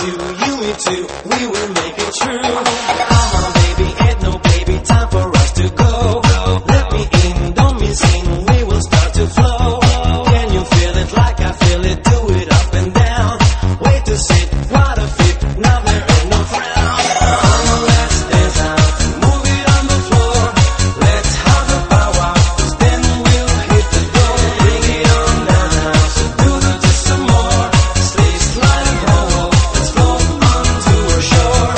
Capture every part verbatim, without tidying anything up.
to, you me too, we will make it true. Come on baby, ain't no baby, time for us to go. Let me in, don't miss in, we will start to flow. Can you feel it like I feel it? Do it up and down. Way to sit, what a fit, now there ain't no frown. Come on, let's dance out, move it on the floor. Let's have the power, cause then we'll hit the door. Bring it on down now, so do the just some more. Slay, slide and roll, let's float onto our shore.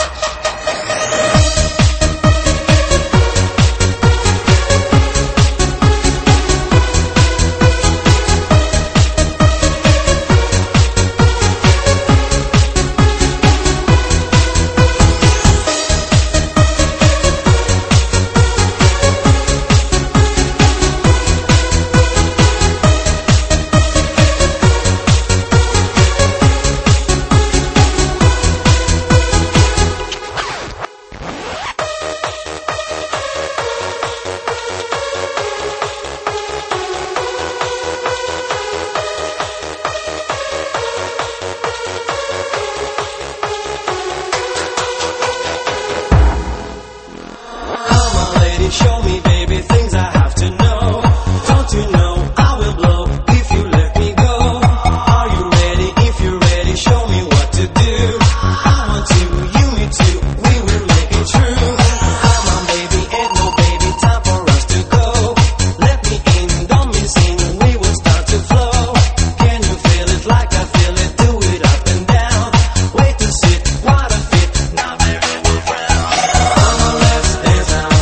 Show me, baby, things I have to know. Don't you know I will blow if you let me go? Are you ready? If you're ready, show me what to do. I want you, you me too, we will make it true. Come on, baby, ain't no baby, time for us to go. Let me in, don't miss in, we will start to flow. Can you feel it like I feel it? Do it up and down. Way to sit, what a fit, now there ain't no frown. Come on, let's dance out.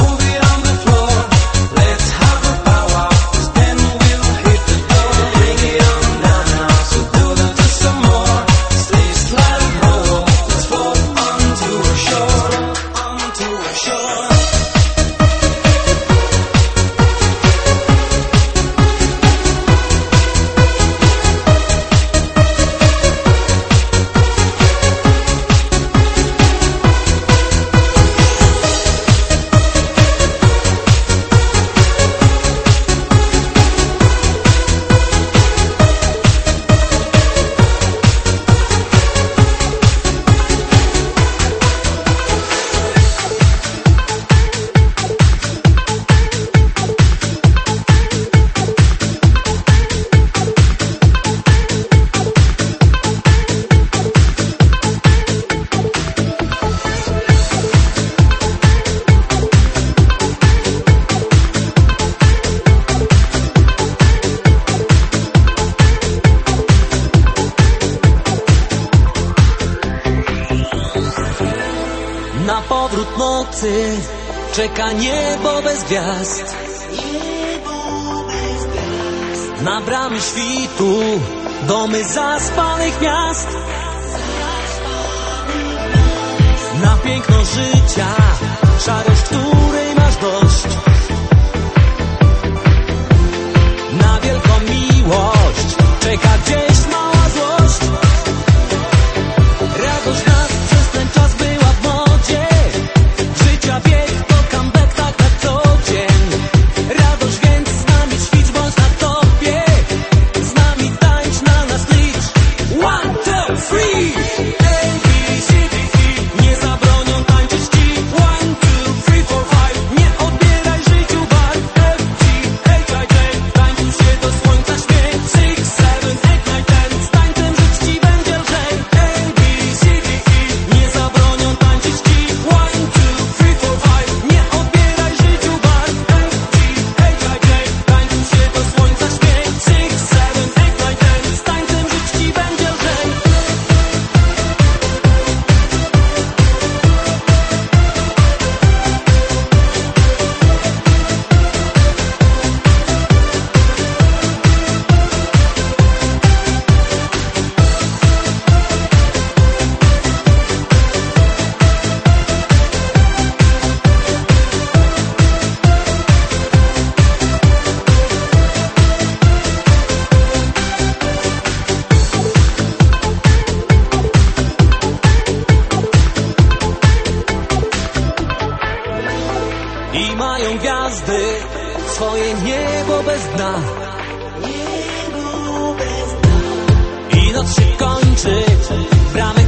Na powrót nocy czeka niebo bez gwiazd. Na bramy świtu domy zaspanych miast. Na piękno życia, szarość, której masz dość. Na wielką miłość czeka gdzieś mała złość. Radość nas przez ten czas była w modzie. Życia wiek to comeback tak na co dzień. Radość więc z nami ćwicz, bądź na topie. Z nami tańcz, na nas licz. One, two, three. A, B, C, D, E. Nie zabronią tańczyć ci. One, two, three, four, five. Nie odbieraj życiu barw. F, G, H, I, J. Tańczył się do słońca śmiech. Six, seven, eight, nine, ten. Z tańcem żyć ci będzie lżej. A, B, C, D, E. Nie zabronią tańczyć ci. One, two, three, four, five. Nie odbieraj życiu barw. F, G, H, I, J. Tańczył się do słońca śmiech. Six, seven, eight, nine, ten. Z tańcem żyć ci będzie lżej. I mają gwiazdy swoje niebo bez dna. I noc się kończy, bramy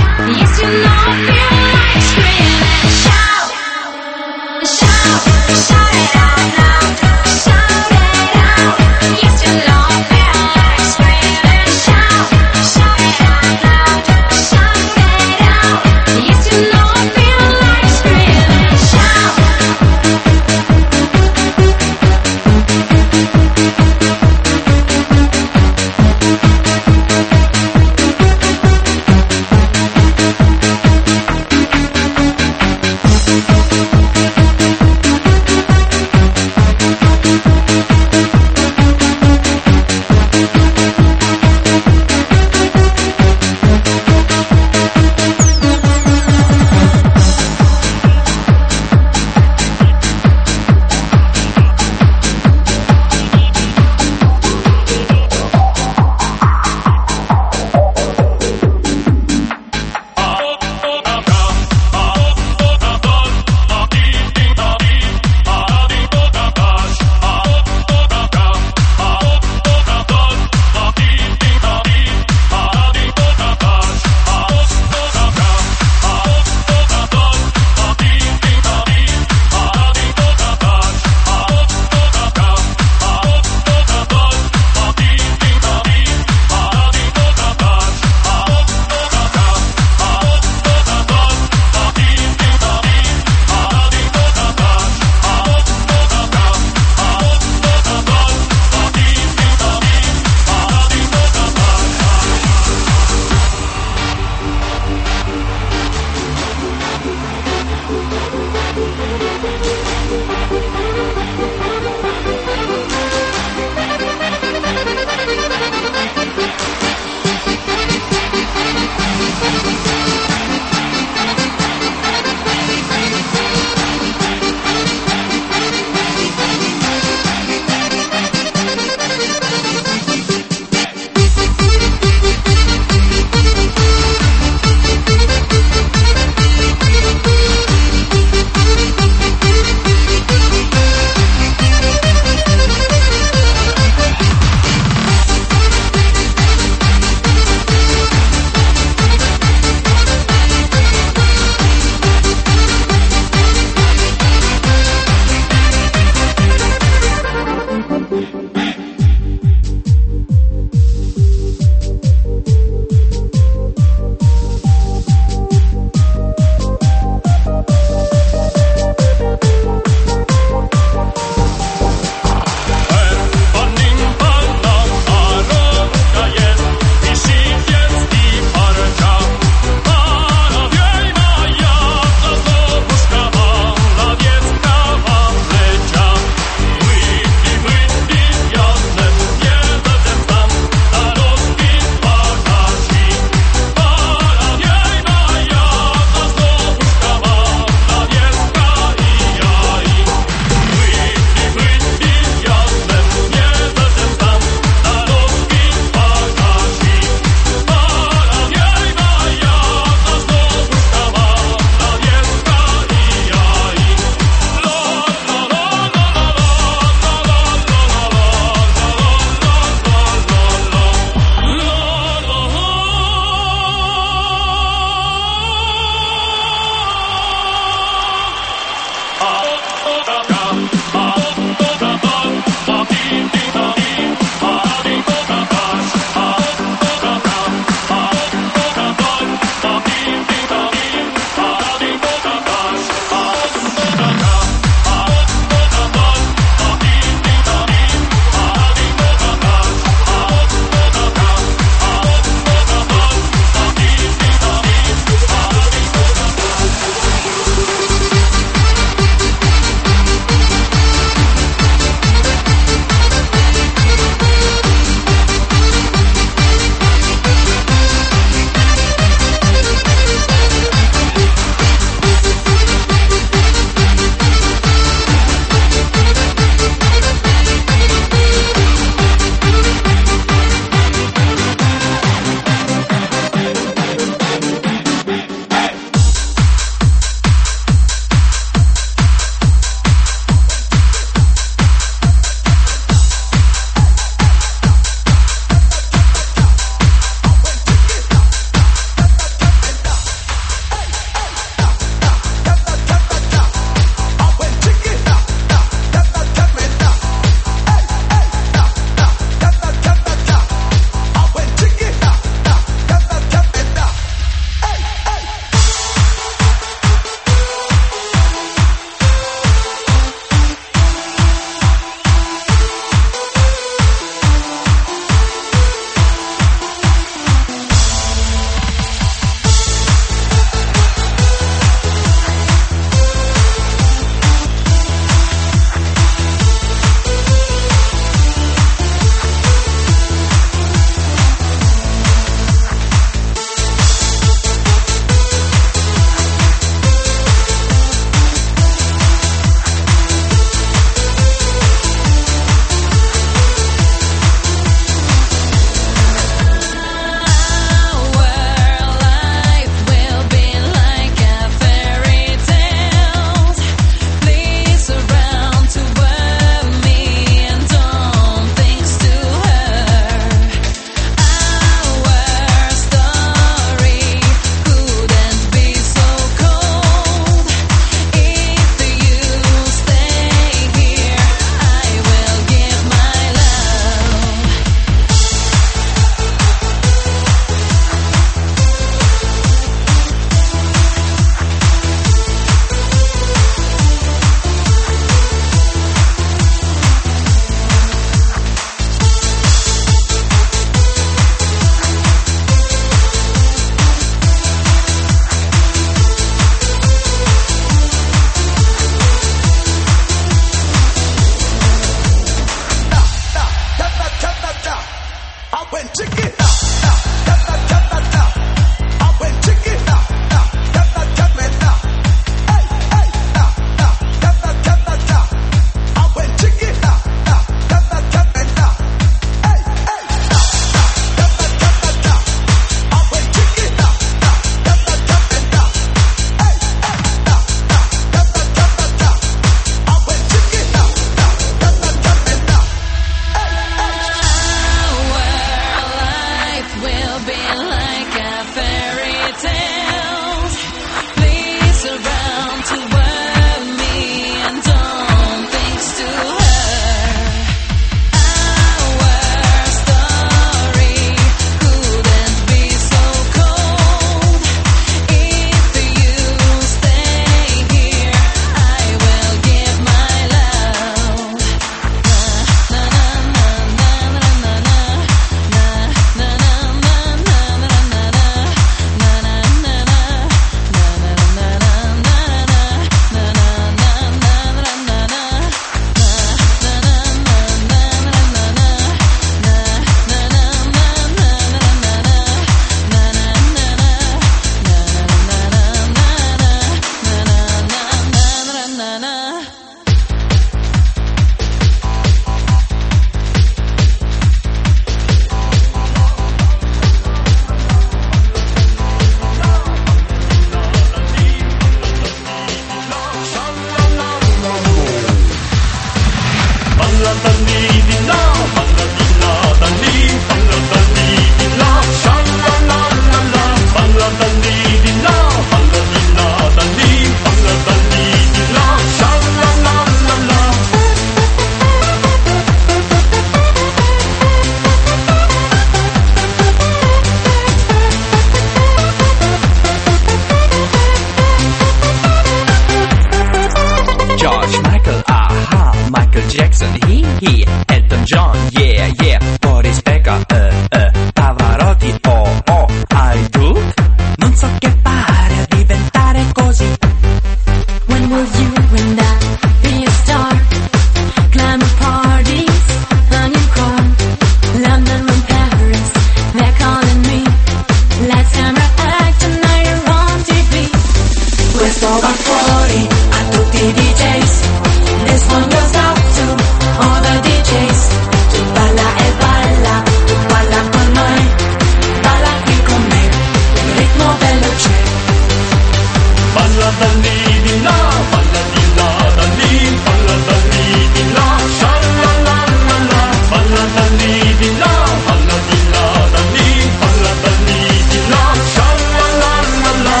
Jackson, he he, Elton John, yeah yeah, Boris Becker, uh uh, Pavarotti, oh oh, I do. Non so che fare a diventare così. When will you and I be a star? Glamour parties on your car, London and Paris, they're calling me. Lights, camera, act, tonight you're on T V. Questo va fuori a tutti i D Js. This one goes out to all the D Js. Tu balla e balla, tu balla con noi, balla qui con me, il ritmo veloce. Balla da lì di là, balla di là da lì, balla da lì di là, sha la la la la. Balla da lì di là, balla di là da lì, balla da lì di là, sha la la la la.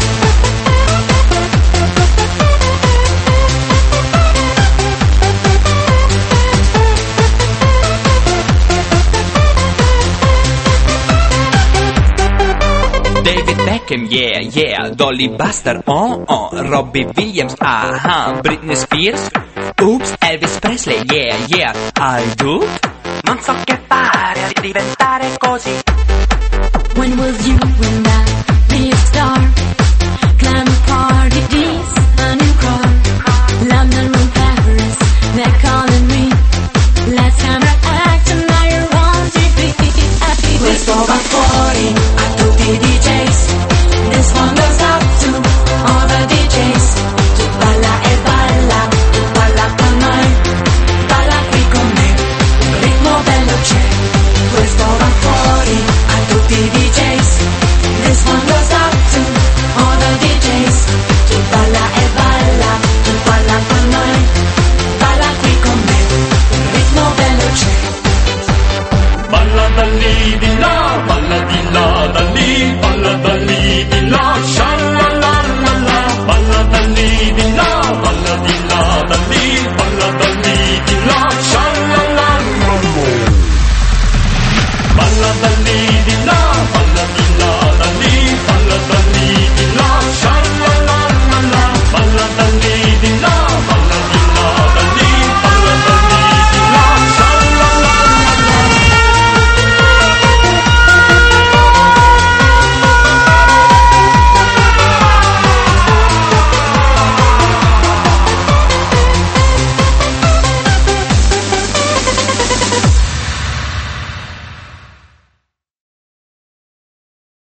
David Beckham, yeah, yeah, Dolly Buster, oh, oh, Robbie Williams, aha, Britney Spears, oops, Elvis Presley, yeah, yeah, I do. Non so che fare a diventare così.